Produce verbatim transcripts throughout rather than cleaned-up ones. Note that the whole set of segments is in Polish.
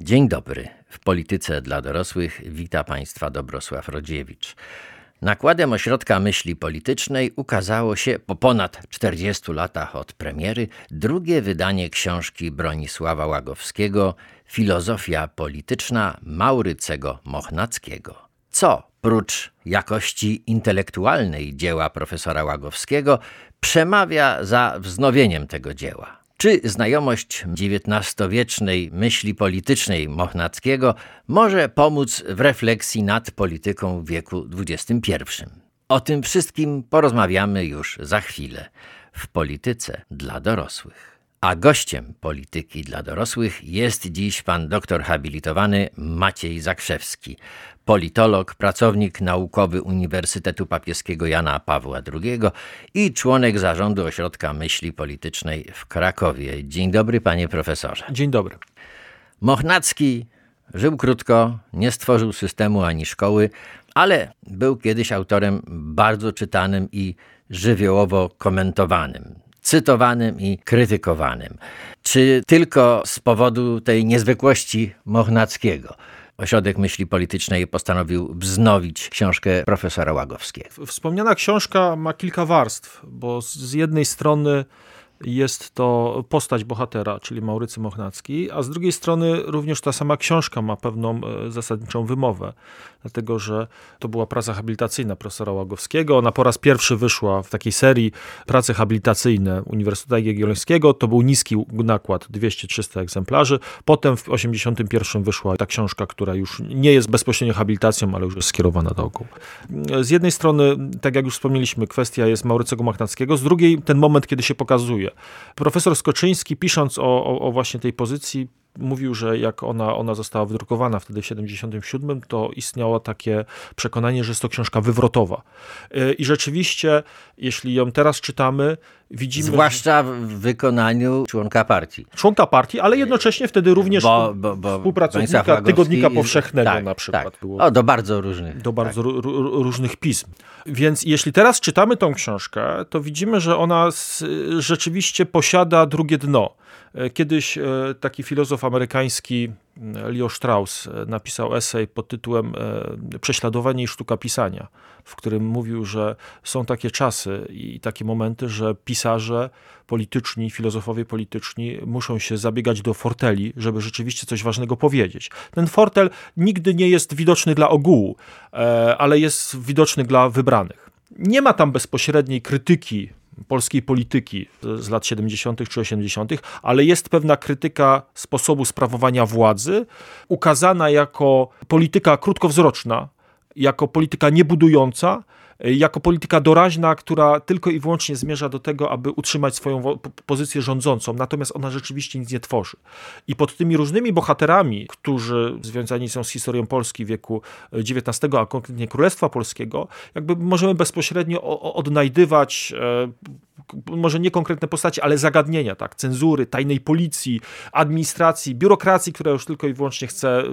Dzień dobry. W Polityce dla dorosłych wita Państwa Dobrosław Rodziewicz. Nakładem Ośrodka Myśli Politycznej ukazało się po ponad czterdziestu latach od premiery drugie wydanie książki Bronisława Łagowskiego Filozofia polityczna Maurycego Mochnackiego. Co, prócz jakości intelektualnej dzieła profesora Łagowskiego, przemawia za wznowieniem tego dzieła? Czy znajomość dziewiętnastowiecznej myśli politycznej Mochnackiego może pomóc w refleksji nad polityką w wieku dwudziestym pierwszym? O tym wszystkim porozmawiamy już za chwilę w Polityce dla dorosłych. A gościem Polityki dla dorosłych jest dziś pan doktor habilitowany Maciej Zakrzewski, politolog, pracownik naukowy Uniwersytetu Papieskiego Jana Pawła drugiego i członek zarządu Ośrodka Myśli Politycznej w Krakowie. Dzień dobry, panie profesorze. Dzień dobry. Mochnacki żył krótko, nie stworzył systemu ani szkoły, ale był kiedyś autorem bardzo czytanym i żywiołowo komentowanym, cytowanym i krytykowanym. Czy tylko z powodu tej niezwykłości Mochnackiego Ośrodek Myśli Politycznej postanowił wznowić książkę profesora Łagowskiego? Wspomniana książka ma kilka warstw, bo z jednej strony jest to postać bohatera, czyli Maurycy Mochnacki, a z drugiej strony również ta sama książka ma pewną zasadniczą wymowę, dlatego że to była praca habilitacyjna profesora Łagowskiego. Ona po raz pierwszy wyszła w takiej serii prace habilitacyjne Uniwersytetu Jagiellońskiego. To był niski nakład, dwieście trzysta egzemplarzy. Potem w osiemdziesiątym pierwszym wyszła ta książka, która już nie jest bezpośrednio habilitacją, ale już jest skierowana do ogółu. Z jednej strony, tak jak już wspomnieliśmy, kwestia jest Maurycego Mochnackiego, z drugiej ten moment, kiedy się pokazuje. Profesor Skoczyński, pisząc o, o, o właśnie tej pozycji, mówił, że jak ona, ona została wydrukowana wtedy w siedemdziesiątym siódmym, to istniało takie przekonanie, że jest to książka wywrotowa. I rzeczywiście, jeśli ją teraz czytamy, widzimy... Zwłaszcza w wykonaniu członka partii. Członka partii, ale jednocześnie wtedy również bo, bo, bo współpracownika Tygodnika Powszechnego tak, na przykład. Tak. Było, o, do bardzo różnych. Do bardzo tak. r- różnych pism. Więc jeśli teraz czytamy tą książkę, to widzimy, że ona z, rzeczywiście posiada drugie dno. Kiedyś taki filozof amerykański Leo Strauss napisał esej pod tytułem Prześladowanie i sztuka pisania, w którym mówił, że są takie czasy i takie momenty, że pisarze polityczni, filozofowie polityczni muszą się zabiegać do forteli, żeby rzeczywiście coś ważnego powiedzieć. Ten fortel nigdy nie jest widoczny dla ogółu, ale jest widoczny dla wybranych. Nie ma tam bezpośredniej krytyki polskiej polityki z lat siedemdziesiątych czy osiemdziesiątych, ale jest pewna krytyka sposobu sprawowania władzy, ukazana jako polityka krótkowzroczna, jako polityka niebudująca, jako polityka doraźna, która tylko i wyłącznie zmierza do tego, aby utrzymać swoją pozycję rządzącą, natomiast ona rzeczywiście nic nie tworzy. I pod tymi różnymi bohaterami, którzy związani są z historią Polski wieku dziewiętnastego, a konkretnie Królestwa Polskiego, jakby możemy bezpośrednio odnajdywać może nie konkretne postacie, ale zagadnienia, tak, cenzury, tajnej policji, administracji, biurokracji, która już tylko i wyłącznie chce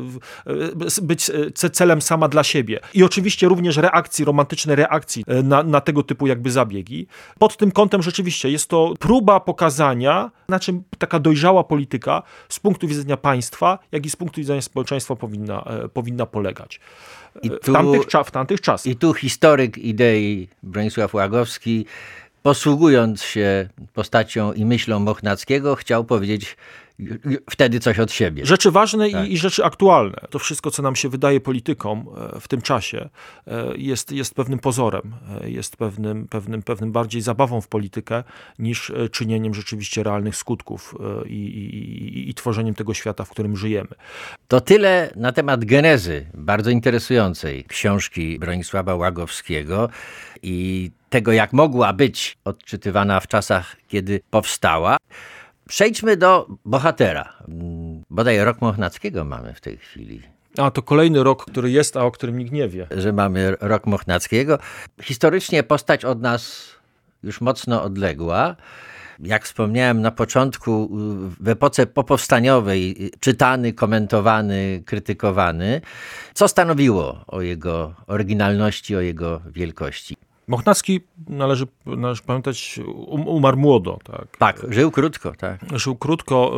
być celem sama dla siebie. I oczywiście również reakcji, romantycznej reakcji na, na tego typu jakby zabiegi. Pod tym kątem rzeczywiście jest to próba pokazania, na czym taka dojrzała polityka z punktu widzenia państwa, jak i z punktu widzenia społeczeństwa powinna, powinna polegać. I tu, w, tamtych, w tamtych czasach. I tu historyk idei Bronisław Łagowski, posługując się postacią i myślą Mochnackiego, chciał powiedzieć wtedy coś od siebie. Rzeczy ważne tak. i, i rzeczy aktualne. To wszystko, co nam się wydaje politykom w tym czasie, jest, jest pewnym pozorem, jest pewnym, pewnym, pewnym bardziej zabawą w politykę, niż czynieniem rzeczywiście realnych skutków i, i, i tworzeniem tego świata, w którym żyjemy. To tyle na temat genezy bardzo interesującej książki Bronisława Łagowskiego i tego, jak mogła być odczytywana w czasach, kiedy powstała. Przejdźmy do bohatera. Bodaj rok Mochnackiego mamy w tej chwili. A, to kolejny rok, który jest, a o którym nikt nie wie. Że mamy rok Mochnackiego. Historycznie postać od nas już mocno odległa. Jak wspomniałem na początku, w epoce popowstaniowej czytany, komentowany, krytykowany. Co stanowiło o jego oryginalności, o jego wielkości? Mochnacki, należy, należy pamiętać, um, umarł młodo. Tak, tak żył krótko. Tak. Żył krótko,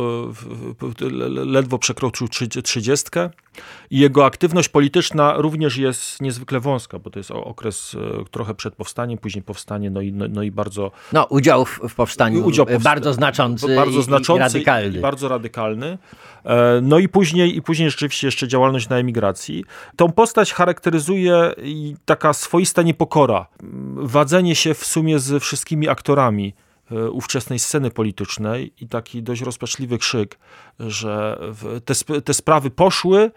ledwo przekroczył trzydziestkę i jego aktywność polityczna również jest niezwykle wąska, bo to jest okres trochę przed powstaniem, później powstanie, no i, no, no i bardzo... No, udział w, w powstaniu udział powsta- bardzo znaczący, bardzo znaczący i radykalny. I bardzo radykalny. No i później, i później rzeczywiście jeszcze działalność na emigracji. Tą postać charakteryzuje taka swoista niepokora, wadzenie się w sumie z wszystkimi aktorami ówczesnej sceny politycznej i taki dość rozpaczliwy krzyk, że te, sp- te sprawy poszły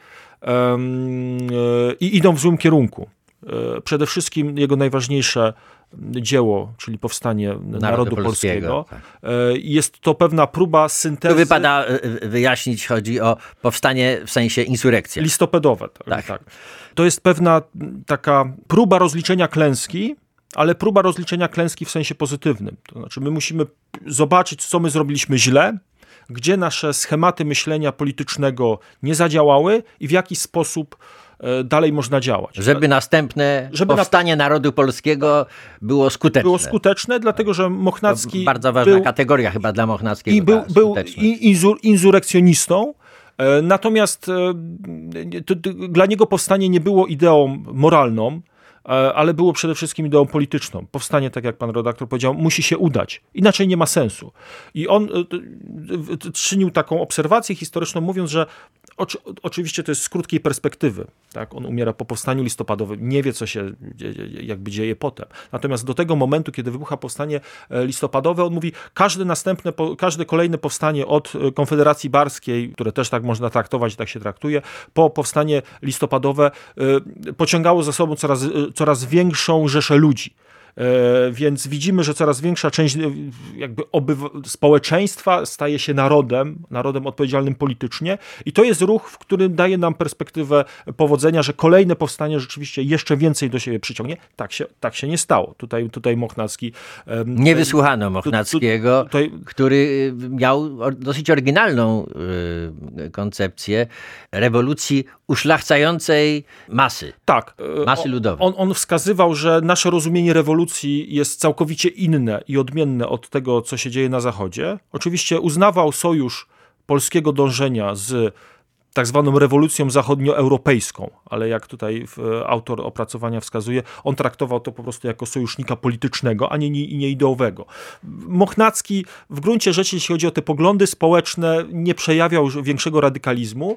um, i idą w złym kierunku. Przede wszystkim jego najważniejsze dzieło, czyli powstanie Narodu, Narodu Polskiego. Tak. Jest to pewna próba syntezy... Tu wypada wyjaśnić, chodzi o powstanie w sensie insurekcja. Listopadowe. Tak, tak. tak. To jest pewna taka próba rozliczenia klęski, ale próba rozliczenia klęski w sensie pozytywnym. To znaczy my musimy zobaczyć, co my zrobiliśmy źle, gdzie nasze schematy myślenia politycznego nie zadziałały i w jaki sposób dalej można działać. Żeby następne Żeby powstanie na... Narodu Polskiego było skuteczne. Było skuteczne, dlatego że Mochnacki... To bardzo ważna był, kategoria chyba dla Mochnackiego. I był, był inzur, insurekcjonistą, natomiast to, to, dla niego powstanie nie było ideą moralną, ale było przede wszystkim ideą polityczną. Powstanie, tak jak pan redaktor powiedział, musi się udać. Inaczej nie ma sensu. I on czynił taką obserwację historyczną, mówiąc, że oczy, oczywiście to jest z krótkiej perspektywy. Tak? On umiera po powstaniu listopadowym. Nie wie, co się jakby dzieje potem. Natomiast do tego momentu, kiedy wybucha powstanie listopadowe, on mówi, każde następne, każde kolejne powstanie od Konfederacji Barskiej, które też tak można traktować, tak się traktuje, po powstanie listopadowe pociągało za sobą coraz coraz większą rzeszę ludzi. E, więc widzimy, że coraz większa część jakby obyw- społeczeństwa staje się narodem, narodem odpowiedzialnym politycznie i to jest ruch, w którym daje nam perspektywę powodzenia, że kolejne powstanie rzeczywiście jeszcze więcej do siebie przyciągnie. Tak się, tak się nie stało. Tutaj, tutaj Mochnacki... E, nie wysłuchano Mochnackiego, tu, tu, tutaj... który miał dosyć oryginalną y, koncepcję rewolucji uszlachcającej masy. Tak. Masy ludowej. On, on wskazywał, że nasze rozumienie rewolucji jest całkowicie inne i odmienne od tego, co się dzieje na Zachodzie. Oczywiście uznawał sojusz polskiego dążenia z tak zwaną rewolucją zachodnioeuropejską, ale jak tutaj autor opracowania wskazuje, on traktował to po prostu jako sojusznika politycznego, a nie, nie, nie ideowego. Mochnacki w gruncie rzeczy, jeśli chodzi o te poglądy społeczne, nie przejawiał większego radykalizmu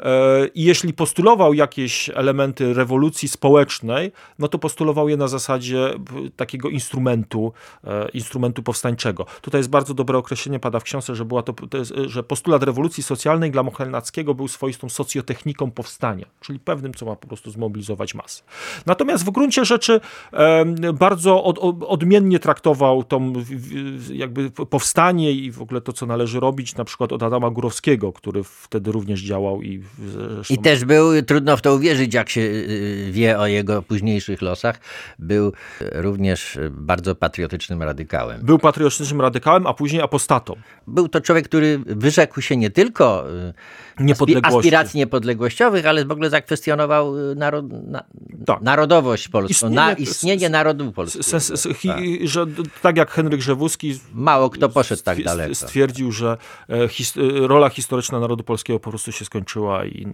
i jeśli postulował jakieś elementy rewolucji społecznej, no to postulował je na zasadzie takiego instrumentu, instrumentu powstańczego. Tutaj jest bardzo dobre określenie, pada w książce, że, była to, to jest, że postulat rewolucji socjalnej dla Mochnackiego był swoistą socjotechniką powstania, czyli pewnym, co ma po prostu zmobilizować masę. Natomiast w gruncie rzeczy e, bardzo od, od, odmiennie traktował tą w, jakby powstanie i w ogóle to, co należy robić, na przykład od Adama Górowskiego, który wtedy również działał. I, zresztą... I też był, trudno w to uwierzyć, jak się wie o jego późniejszych losach, był również bardzo patriotycznym radykałem. Był patriotycznym radykałem, a później apostatą. Był to człowiek, który wyrzekł się nie tylko niepodległości. aspiracji niepodległościowych, ale w ogóle zakwestionował narod, na, tak. narodowość polską, istnienie, na istnienie s, narodu polskiego. S, s, hi, tak. Że, tak jak Henryk Rzewuski mało kto poszedł tak daleko. Stwierdził, że his, rola historyczna narodu polskiego po prostu się skończyła i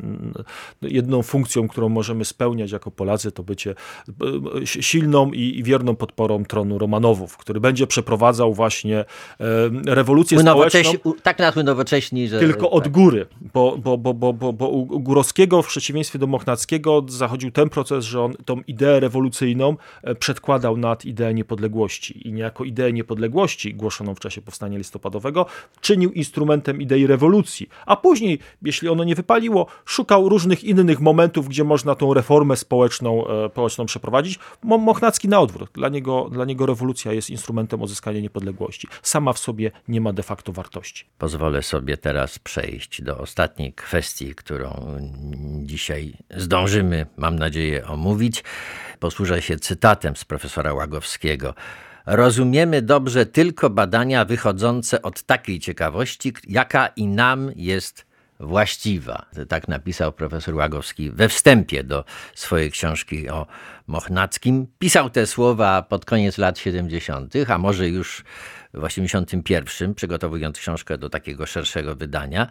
jedną funkcją, którą możemy spełniać jako Polacy, to bycie silną i wierną podporą tronu Romanowów, który będzie przeprowadzał właśnie rewolucję społeczną. Tak nas unowocześni, że... Tylko od tak. góry, bo, bo, bo, bo, bo, bo u Górowskiego w przeciwieństwie do Mochnackiego zachodził ten proces, że on tą ideę rewolucyjną przedkładał nad ideę niepodległości i niejako ideę niepodległości głoszoną w czasie powstania listopadowego czynił instrumentem idei rewolucji, a później, jeśli ono nie wypaliło, szukał różnych innych momentów, gdzie można tą reformę społeczną, e, społeczną przeprowadzić. Mochnacki na odwrót. Dla niego, dla niego rewolucja jest instrumentem uzyskania niepodległości. Sama w sobie nie ma de facto wartości. Pozwolę sobie teraz przejść do ostatniej kwestii, którą dzisiaj zdążymy, mam nadzieję, omówić. Posłużę się cytatem z profesora Łagowskiego. Rozumiemy dobrze tylko badania wychodzące od takiej ciekawości, jaka i nam jest właściwa. Tak napisał profesor Łagowski we wstępie do swojej książki o Mochnackim. Pisał te słowa pod koniec lat siedemdziesiątych, a może już w osiemdziesiątym pierwszym, przygotowując książkę do takiego szerszego wydania.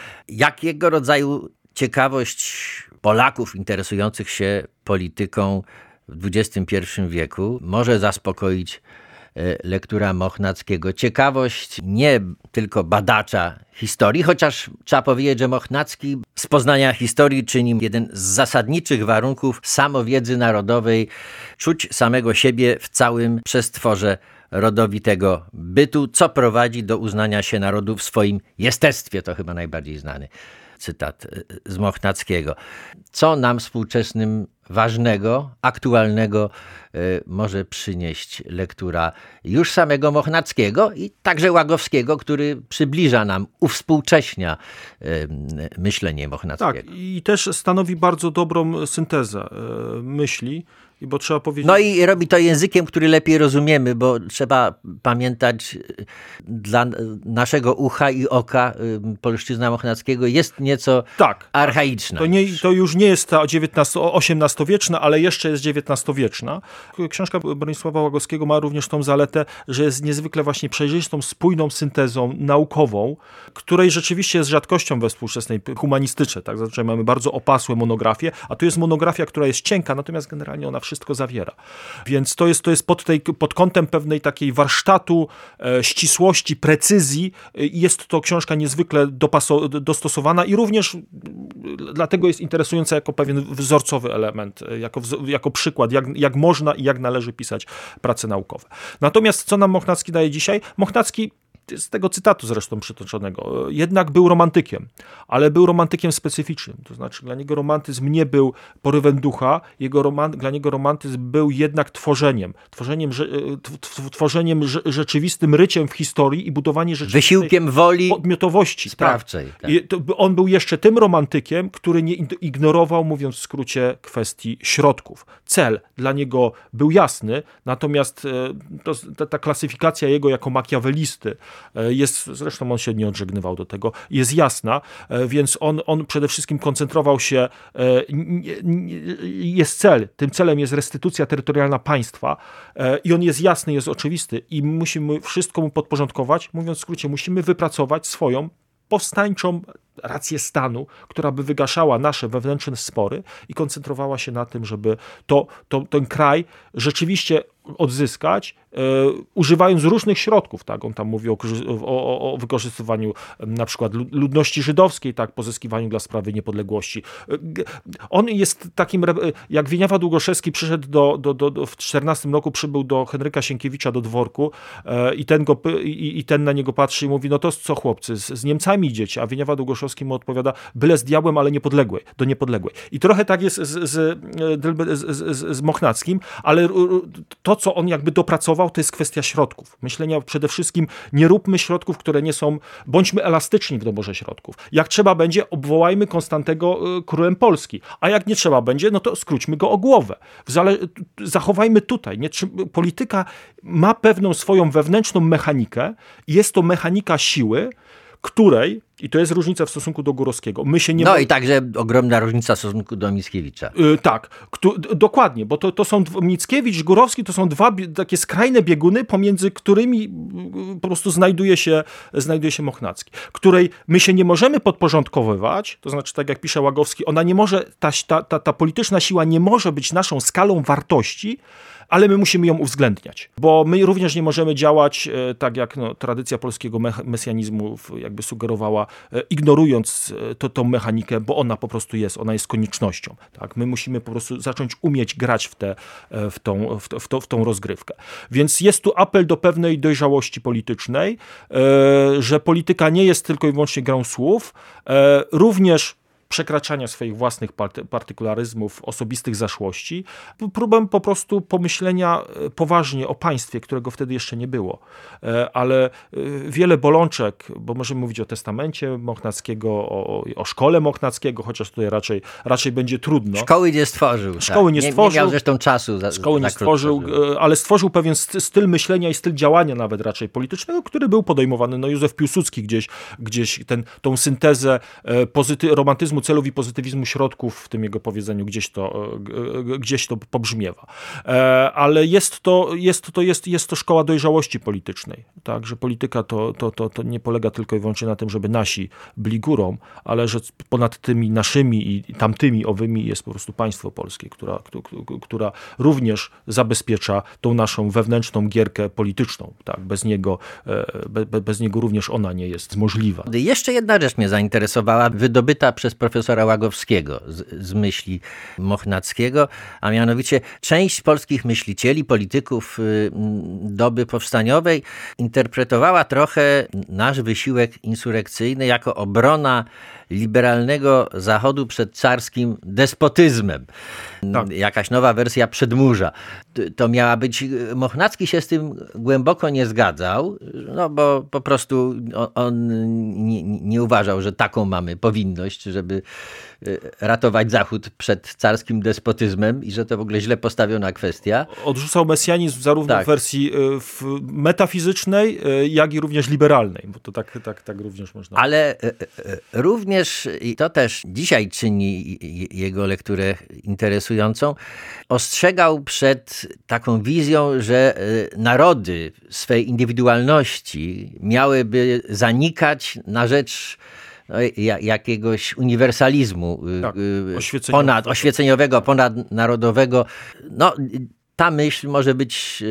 Jakiego rodzaju ciekawość Polaków interesujących się polityką w dwudziestym pierwszym wieku może zaspokoić lektura Mochnackiego? Ciekawość nie tylko badacza historii, chociaż trzeba powiedzieć, że Mochnacki z poznania historii czyni jeden z zasadniczych warunków samowiedzy narodowej, czuć samego siebie w całym przestworze rodowitego bytu, co prowadzi do uznania się narodu w swoim jestestwie. To chyba najbardziej znany cytat z Mochnackiego. Co nam współczesnym ważnego, aktualnego y, może przynieść lektura już samego Mochnackiego i także Łagowskiego, który przybliża nam, uwspółcześnia y, myślenie Mochnackiego. Tak, i też stanowi bardzo dobrą syntezę y, myśli. I bo trzeba powiedzieć... No i robi to językiem, który lepiej rozumiemy, bo trzeba pamiętać, dla naszego ucha i oka polszczyzna Mochnackiego jest nieco tak, archaiczna. To, nie, to już nie jest ta osiemnastowieczna, ale jeszcze jest dziewiętnastowieczna. Książka Bronisława Łagowskiego ma również tą zaletę, że jest niezwykle właśnie przejrzystą, spójną syntezą naukową, której rzeczywiście jest rzadkością we współczesnej humanistyce. Tak? Zazwyczaj mamy bardzo opasłe monografie, a tu jest monografia, która jest cienka, natomiast generalnie ona wszystko zawiera. Więc to jest, to jest pod, tej, pod kątem pewnej takiej warsztatu, e, ścisłości, precyzji. E, jest to książka niezwykle dopaso- dostosowana i również dlatego jest interesująca jako pewien wzorcowy element, e, jako, wz- jako przykład, jak, jak można i jak należy pisać prace naukowe. Natomiast co nam Mochnacki daje dzisiaj? Mochnacki, z tego cytatu zresztą przytoczonego, jednak był romantykiem, ale był romantykiem specyficznym. To znaczy dla niego romantyzm nie był porywem ducha, jego roman, dla niego romantyzm był jednak tworzeniem. Tworzeniem, tworzeniem rzeczywistym ryciem w historii i budowanie rzeczywistej wysiłkiem woli podmiotowości. Sprawczej. Tak. Tak. I to, on był jeszcze tym romantykiem, który nie ignorował, mówiąc w skrócie, kwestii środków. Cel dla niego był jasny, natomiast to, ta, ta klasyfikacja jego jako makiawelisty jest, zresztą on się nie odżegnywał do tego, jest jasna, więc on, on przede wszystkim koncentrował się, jest cel, tym celem jest restytucja terytorialna państwa i on jest jasny, jest oczywisty i musimy wszystko mu podporządkować, mówiąc w skrócie, musimy wypracować swoją powstańczą rację stanu, która by wygaszała nasze wewnętrzne spory i koncentrowała się na tym, żeby to, to, ten kraj rzeczywiście odzyskać, e, używając różnych środków. Tak? On tam mówi o, o, o wykorzystywaniu na przykład ludności żydowskiej, tak? Pozyskiwaniu dla sprawy niepodległości. On jest takim, jak Wieniawa Długoszewski przyszedł do, do, do, do w czternastym roku przybył do Henryka Sienkiewicza do dworku e, i, ten go, i, i ten na niego patrzy i mówi, no to co chłopcy, z, z Niemcami idziecie, a Wieniawa Długoszewski mu odpowiada, byle z diabłem, ale niepodległej, do niepodległej. I trochę tak jest z, z, z, z, z Mochnackim, ale to, co on jakby dopracował, to jest kwestia środków. Myślenia przede wszystkim, nie róbmy środków, które nie są, bądźmy elastyczni w doborze środków. Jak trzeba będzie, obwołajmy Konstantego królem Polski, a jak nie trzeba będzie, no to skróćmy go o głowę. Zale- zachowajmy tutaj. Nie, polityka ma pewną swoją wewnętrzną mechanikę i jest to mechanika siły, której, i to jest różnica w stosunku do Górowskiego, my się nie... No mo- i także ogromna różnica w stosunku do Mickiewicza. Yy, tak, kto, dokładnie, bo to, to są Mickiewicz, Górowski, to są dwa takie skrajne bieguny, pomiędzy którymi yy, po prostu znajduje się, znajduje się Mochnacki, której my się nie możemy podporządkowywać, to znaczy tak jak pisze Łagowski, ona nie może, ta, ta, ta, ta polityczna siła nie może być naszą skalą wartości, ale my musimy ją uwzględniać, bo my również nie możemy działać e, tak jak no, tradycja polskiego me- mesjanizmu jakby sugerowała, e, ignorując e, to, tą mechanikę, bo ona po prostu jest, ona jest koniecznością. Tak? My musimy po prostu zacząć umieć grać w, te, e, w, tą, w, w, to, w tą rozgrywkę. Więc jest tu apel do pewnej dojrzałości politycznej, e, że polityka nie jest tylko i wyłącznie grą słów, e, również przekraczania swoich własnych party, partykularyzmów, osobistych zaszłości, próbę po prostu pomyślenia poważnie o państwie, którego wtedy jeszcze nie było. Ale wiele bolączek, bo możemy mówić o testamencie Mochnackiego, o, o szkole Mochnackiego, chociaż tutaj raczej, raczej będzie trudno. Szkoły nie stworzył. Szkoły tak. nie nie stworzył. Nie miał zresztą czasu. Za, szkoły za nie stworzył, żeby... ale stworzył pewien styl myślenia i styl działania nawet raczej politycznego, który był podejmowany. No Józef Piłsudski gdzieś, gdzieś ten, tą syntezę pozyty, romantyzmu celów i pozytywizmu środków w tym jego powiedzeniu gdzieś to, gdzieś to pobrzmiewa. Ale jest to, jest to, jest, jest to szkoła dojrzałości politycznej. Tak, że polityka to, to, to, to nie polega tylko i wyłącznie na tym, żeby nasi byli górą, ale że ponad tymi naszymi i tamtymi owymi jest po prostu państwo polskie, która, która również zabezpiecza tą naszą wewnętrzną gierkę polityczną. Tak, bez niego, be, bez niego również ona nie jest możliwa. Jeszcze jedna rzecz mnie zainteresowała, wydobyta przez profesora Łagowskiego z, z myśli Mochnackiego, a mianowicie część polskich myślicieli, polityków doby powstaniowej interpretowała trochę nasz wysiłek insurekcyjny jako obrona liberalnego Zachodu przed carskim despotyzmem. Tak. Jakaś nowa wersja Przedmurza. To miała być... Mochnacki się z tym głęboko nie zgadzał, no bo po prostu on, on nie, nie uważał, że taką mamy powinność, żeby ratować Zachód przed carskim despotyzmem i że to w ogóle źle postawiona kwestia. Odrzucał mesjanizm zarówno tak. w wersji w metafizycznej, jak i również liberalnej, bo to tak, tak, tak również można... Ale również, i to też dzisiaj czyni jego lekturę interesującą, ostrzegał przed taką wizją, że narody swej indywidualności miałyby zanikać na rzecz no, jakiegoś uniwersalizmu tak, ponad, oświeceniowego, ponadnarodowego. No, ta myśl może być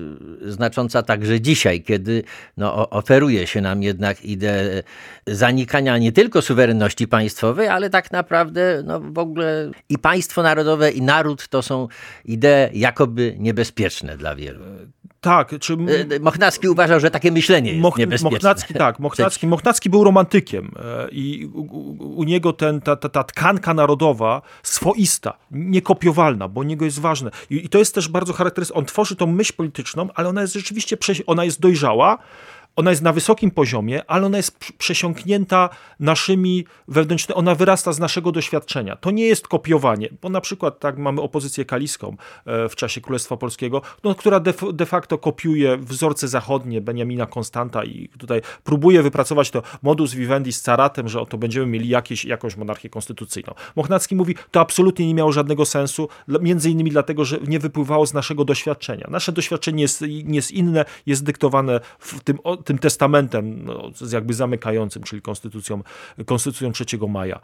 y, znacząca także dzisiaj, kiedy no, oferuje się nam jednak ideę zanikania nie tylko suwerenności państwowej, ale tak naprawdę no, w ogóle i państwo narodowe, i naród to są idee jakoby niebezpieczne dla wielu. Tak. Czy... Mochnacki uważał, że takie myślenie jest Moch... niebezpieczne. Mochnacki, tak. Mochnacki, Mochnacki był romantykiem i u, u niego ten, ta, ta, ta tkanka narodowa swoista, niekopiowalna, bo u niego jest ważne. I, i to jest też bardzo charakterystyczne. On tworzy tą myśl polityczną, ale ona jest rzeczywiście, ona jest dojrzała, ona jest na wysokim poziomie, ale ona jest przesiąknięta naszymi wewnętrznymi, ona wyrasta z naszego doświadczenia. To nie jest kopiowanie, bo na przykład tak mamy opozycję kaliską w czasie Królestwa Polskiego, no, która de, de facto kopiuje wzorce zachodnie Benjamina Konstanta i tutaj próbuje wypracować to modus vivendi z caratem, że oto będziemy mieli jakieś, jakąś monarchię konstytucyjną. Mochnacki mówi, to absolutnie nie miało żadnego sensu, między innymi dlatego, że nie wypływało z naszego doświadczenia. Nasze doświadczenie jest, jest inne, jest dyktowane w tym tym testamentem no, jakby zamykającym, czyli konstytucją, konstytucją trzeciego maja.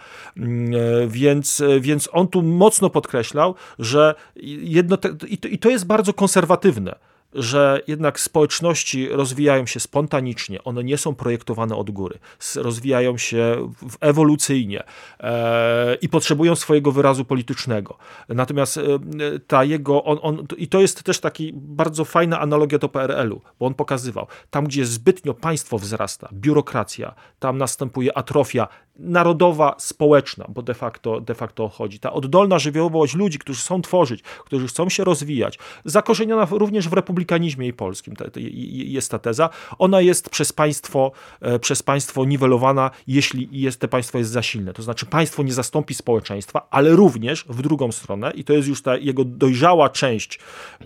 Więc, więc on tu mocno podkreślał, że jedno te, i, to, i to jest bardzo konserwatywne, że jednak społeczności rozwijają się spontanicznie, one nie są projektowane od góry, rozwijają się ewolucyjnie e, i potrzebują swojego wyrazu politycznego. Natomiast e, ta jego, on, on, i to jest też taki bardzo fajna analogia do P R L u, bo on pokazywał, tam gdzie zbytnio państwo wzrasta, biurokracja, tam następuje atrofia narodowa, społeczna, bo de facto, de facto chodzi. Ta oddolna żywiołowość ludzi, którzy chcą tworzyć, którzy chcą się rozwijać, zakorzeniona również w republikanizmie i polskim, to, to jest ta teza, ona jest przez państwo, przez państwo niwelowana, jeśli jest, to państwo jest za silne. To znaczy państwo nie zastąpi społeczeństwa, ale również w drugą stronę, i to jest już ta jego dojrzała część,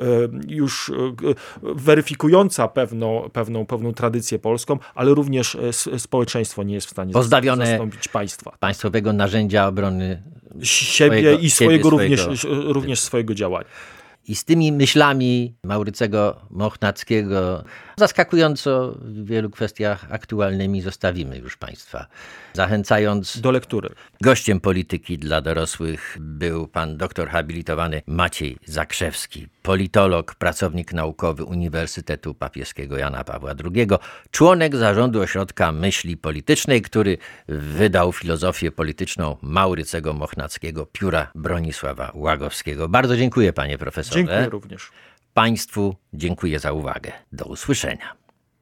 już weryfikująca pewną, pewną, pewną tradycję polską, ale również społeczeństwo nie jest w stanie Pozbawione zastąpić państwa. Państwowego narzędzia obrony siebie swojego, i swojego, siebie, również, swojego, również swojego działania. I z tymi myślami Maurycego Mochnackiego, zaskakująco w wielu kwestiach aktualnymi, zostawimy już Państwa, zachęcając do lektury. Gościem polityki dla dorosłych był pan doktor habilitowany Maciej Zakrzewski, politolog, pracownik naukowy Uniwersytetu Papieskiego Jana Pawła drugiego, członek zarządu Ośrodka Myśli Politycznej, który wydał filozofię polityczną Maurycego Mochnackiego, pióra Bronisława Łagowskiego. Bardzo dziękuję, panie profesorze. Dziękuję również. Państwu dziękuję za uwagę. Do usłyszenia.